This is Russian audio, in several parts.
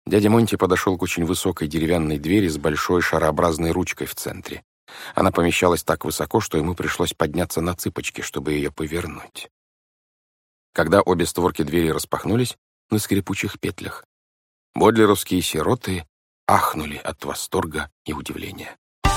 Дядя Монти подошел к очень высокой деревянной двери с большой шарообразной ручкой в центре. Она помещалась так высоко, что ему пришлось подняться на цыпочки, чтобы ее повернуть. Когда обе створки двери распахнулись на скрипучих петлях, бодлеровские сироты ахнули от восторга и удивления.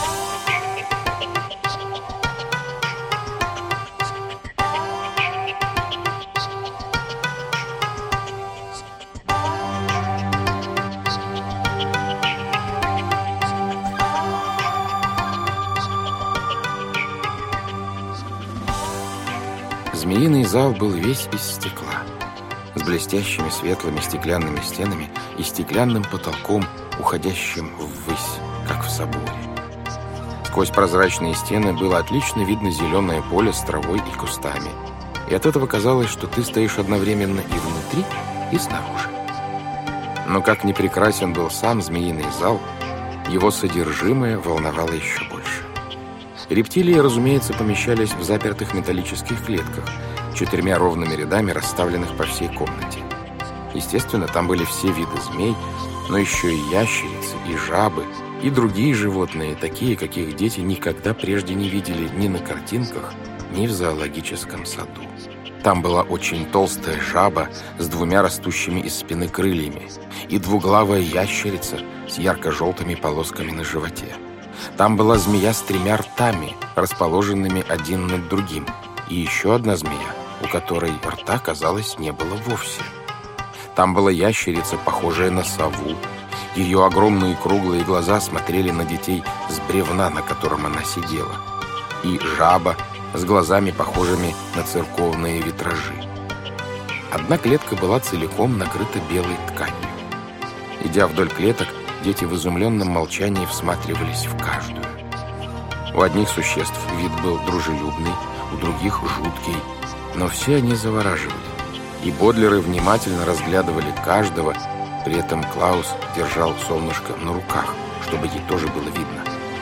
Змеиный зал был весь из стекла, с блестящими светлыми стеклянными стенами и стеклянным потолком, уходящим ввысь, как в соборе. Сквозь прозрачные стены было отлично видно зеленое поле с травой и кустами, и от этого казалось, что ты стоишь одновременно и внутри, и снаружи. Но как ни прекрасен был сам змеиный зал, его содержимое волновало еще больше. Рептилии, разумеется, помещались в запертых металлических клетках, 4 ровными рядами, расставленных по всей комнате. Естественно, там были все виды змей, но еще и ящерицы, и жабы, и другие животные, такие, каких дети никогда прежде не видели ни на картинках, ни в зоологическом саду. Там была очень толстая жаба с 2 растущими из спины крыльями и двуглавая ящерица с ярко-желтыми полосками на животе. Там была змея с 3 ртами, расположенными один над другим, и еще одна змея, у которой рта, казалось, не было вовсе. Там была ящерица, похожая на сову. Ее огромные круглые глаза смотрели на детей с бревна, на котором она сидела. И жаба с глазами, похожими на церковные витражи. Одна клетка была целиком накрыта белой тканью. Идя вдоль клеток, дети в изумленном молчании всматривались в каждую. У одних существ вид был дружелюбный, у других жуткий, но все они завораживали, и бодлеры внимательно разглядывали каждого, при этом Клаус держал солнышко на руках, чтобы ей тоже было видно.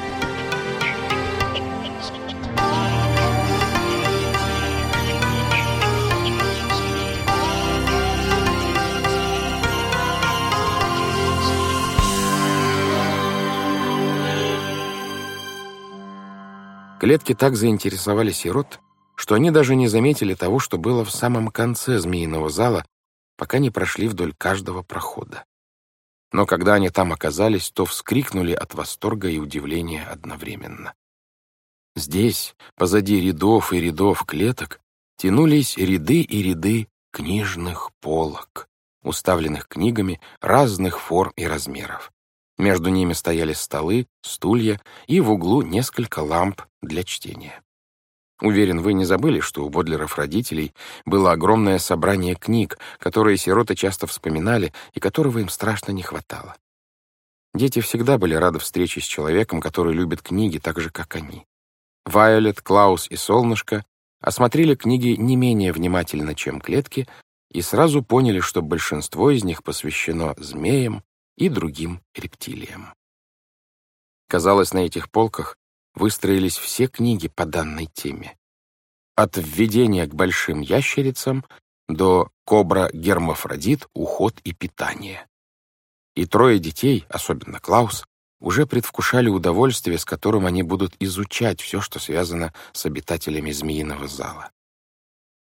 Клетки так заинтересовали сирот, что они даже не заметили того, что было в самом конце змеиного зала, пока не прошли вдоль каждого прохода. Но когда они там оказались, то вскрикнули от восторга и удивления одновременно. Здесь, позади рядов и рядов клеток, тянулись ряды и ряды книжных полок, уставленных книгами разных форм и размеров. Между ними стояли столы, стулья и в углу несколько ламп для чтения. Уверен, вы не забыли, что у бодлеров-родителей было огромное собрание книг, которые сироты часто вспоминали и которого им страшно не хватало. Дети всегда были рады встрече с человеком, который любит книги так же, как они. Вайолет, Клаус и Солнышко осмотрели книги не менее внимательно, чем клетки, и сразу поняли, что большинство из них посвящено змеям и другим рептилиям. Казалось, на этих полках выстроились все книги по данной теме. От введения к большим ящерицам до кобра-гермафродит, уход и питание. И 3 детей, особенно Клаус, уже предвкушали удовольствие, с которым они будут изучать все, что связано с обитателями змеиного зала.